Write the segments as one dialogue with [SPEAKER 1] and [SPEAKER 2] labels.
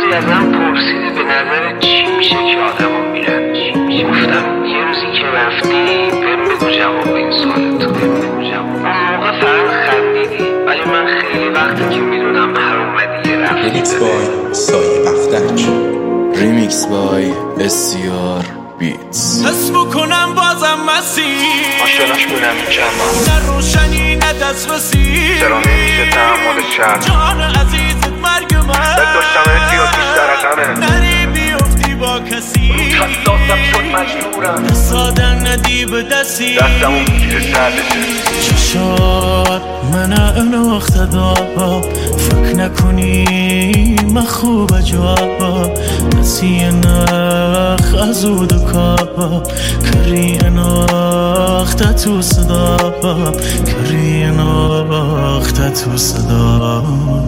[SPEAKER 1] روزی ازم پرسیدی به نظر چی میشه که آدم میرن، چی میشه؟ گفتم یه روزی که رفتی بهم بگو جواب این سوالتو، بهم بگو جواب. اون موقع فقط خندیدی، ولی من خیلی وقتی که میدونم حروم دیگه رفتی.
[SPEAKER 2] ریمیکس بای سایه بختک، ریمیکس بای SCR بیتس.
[SPEAKER 3] حس بکنم بازم مسیر
[SPEAKER 1] عاشقش بودم این جمع،
[SPEAKER 3] نه روشنی نه دسترسی.
[SPEAKER 1] چرا نمیشه تحمل شرم؟
[SPEAKER 3] جان عزیزت مرگ من
[SPEAKER 1] داشتم اتیاد بیشتر قمه،
[SPEAKER 3] نری بیفتی با کسی.
[SPEAKER 1] حساسم شد مجبورم
[SPEAKER 3] ساده ندی به دستی،
[SPEAKER 1] دستمون میگیره سردشه.
[SPEAKER 3] چشات من اناخته دار، فکر نکنی من خوب جا نسی نخ از او دکا کری اناخته تو صدا، کری اناخته تو صدا.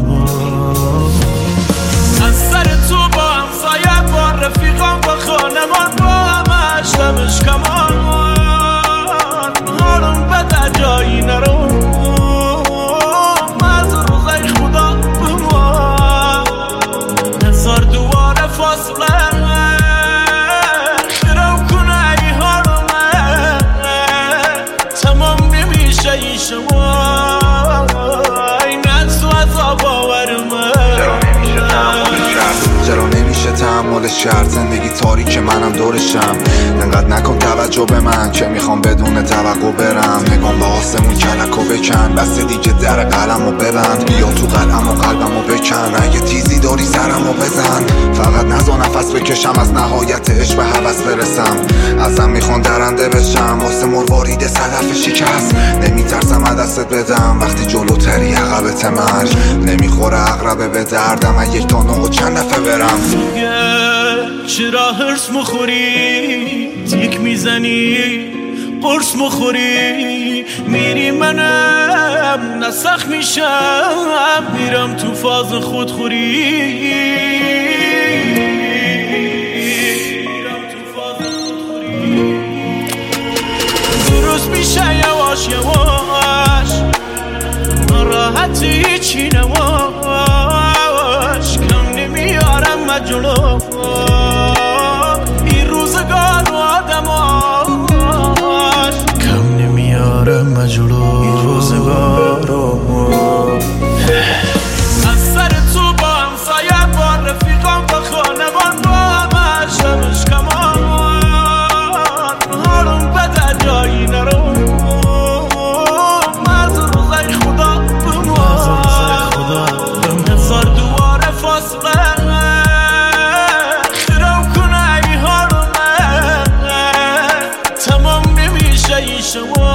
[SPEAKER 3] از سر تو با همسایه با رفیقان با خانمان با همش دمش کمان حالم بده جایی نرو مز روزای خدا بما هزار دوار فاصله شروع کنه ای حالمه تمام نمیشه ای شما این از تو عذاب آورمه.
[SPEAKER 4] چرا نمیشه تحمل شرط؟ زندگی تاریک منم دورشم، انقدر نکن توجه به من که میخوام بدون توقع برم. نگام به آسمون کلکو بکن، بس دیگه در قلمو ببند. بیا تو قلم و قلبمو بکن، اگه تیزی داری سرمو بزن. فقط نزا نفس بکشم از نهایت عشق به هوس برسم. ازم میخوان درنده بشم واسه مروارید صدف شکست. نمیترسم دستت بدم وقتی جلوتری عقبت مرگ. نمیخوره عقربه به دردم از یک تا نه و چند دفعه برم.
[SPEAKER 3] چرا هرس مخوری تیک میزنی قرص مخوری میری منم نسخ میشم میرم تو فاز خودخوری. درست میشه یواش یواش ناراحتی چی نواش کم نمیارم مجلو این روزگار و آدماش کم نمیارم مجلو این روزگار از سر تو با همسایه با رفیقان با خانمان با همش دمش کمان حالم بده جایی نرو مز روزای خدا بما هزار دوار فاصله شروع کنه ای حالمه تمام نمیشه ای شما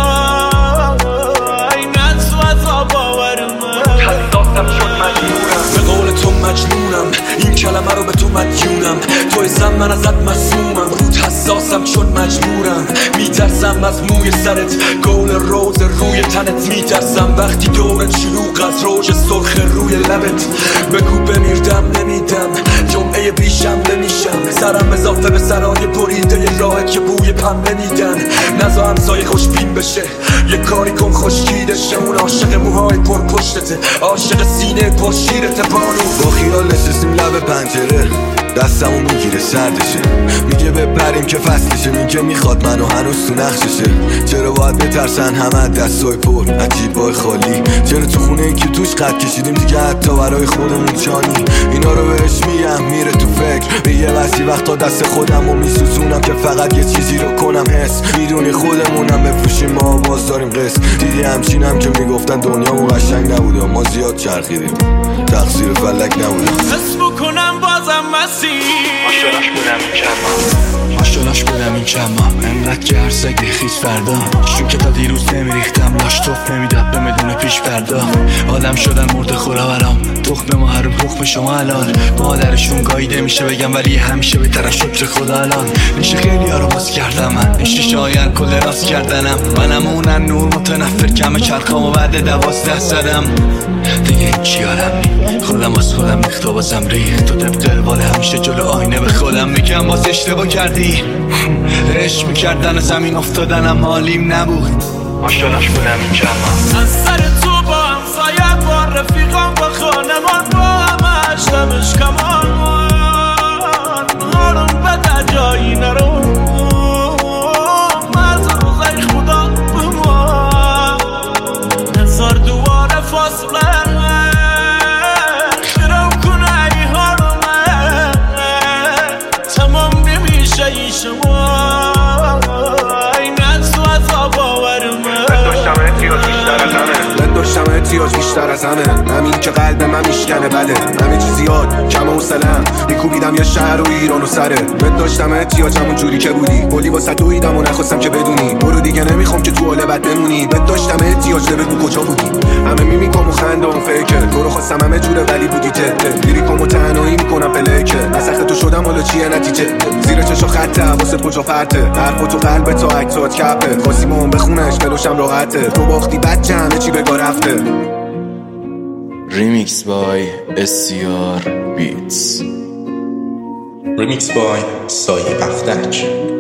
[SPEAKER 3] این از و عذاب آورمه.
[SPEAKER 1] حساسم شد مجبورم
[SPEAKER 5] به قول تو مجنونم، این کلمه رو به تو مدیونم. توی زن من ازت مسمومم، رود حساسم چون مجبورم. میترسم از موی سرت، گول روز روی تنت. میترسم وقتی دورت شلوغ از روج سرخ روی لبت. بگو بمیردم نمیدم، جمعه بیشم نمیشم. سرم اضافه به سرای بریده ی راهت که بوی پنبه میدن. نزا همسایه خوشبین بشه، یه کاری کن خوشگیدشه. اون عاشق موهای پر پشتته، عاشق سینه پر شیرته. بانو
[SPEAKER 6] با خیال نشستیم لب پنجره، دستمو میگیره سردشه. میگه بپریم که فصلشه، میگه میخواد منو هنوز تو نقششه. چرا باید بترسن همه دستای پر عجیبای خالی؟ چرا تو خونه ای که توش قد کشیدیم دیگه حتی برای خودمون چانی؟ اینا رو بهش میگم میره تو فکر، میگه وقتی وقتا دست خودمو میسوزونم که فقط یه چیزی رو کنم حس. میدونی خودمونم بفروشیم ما باز داریم قصد. دیدی همچینم که میگفتن دنیامون قشنگ نبوده، ما زیاد چرخیدیم تقصیر فلک نبوده.
[SPEAKER 3] حس بکنم بازم مسیر
[SPEAKER 1] عاشقش بودم این جمع،
[SPEAKER 2] عاشقش بودم این جمع، انقدر که هر سگه خیز فردا. چون که تا دیروز نمیریختم لاش توف نمیداد به مدونه پیش فردا. آدم شدن مرد خورا برام، تخم ما هر تخم شما الان. مادرشون گاییده میشه بگم ولی همیشه بهتر شکر خدا الان. نیشه خیلی ها رو باز کردم من، نیشه شاید کل راست کردنم. منم اونن نور متنفر کم چرخام و بعد 12 زدم دیگه این چیارم نی. خودم از خودم ریخت و بازم ریخت. تو طبق روال همیشه جلو آینه به خودم میگم باز اشتباه کردی. عشق میکردن زمین افتادنم حالیم نبود.
[SPEAKER 1] عاشقش بودم این جمع،
[SPEAKER 3] از سر تو با همسایه با رفیقان با خانمان با همش دمش کمان
[SPEAKER 7] بیشتر از همه. همین که قلب من میشکنه بده، همه چی زیاد کم حوصله‌ام، میکوبیدم یه شهر و ایران و سره. بهت داشتم احتیاج همون جوری که بودی، کلی واسه دویدم و نخواستم که بدونی. برو دیگه نمیخوام که تو حال بد بمونی. بهت داشتم احتیاج، بگو کجا بودی. همه میمیکم و خندم فیکه، تو رو خواستم همه جوره ولی بودی جده. لیریکم و تنهایی میکنم پلیکه، از تو شدم حالا چیه نتیجه. زیر چشا خطه، واسه کجا فرته، حرف تو قلب تو عکسات کپه. خواستی با هم بخونش دلوشم راحته، تو باختی بچه همه چی بگاه رفته.
[SPEAKER 2] ریمیکس بای SCR بیتس.
[SPEAKER 8] ریمیکس بای سایه افتک.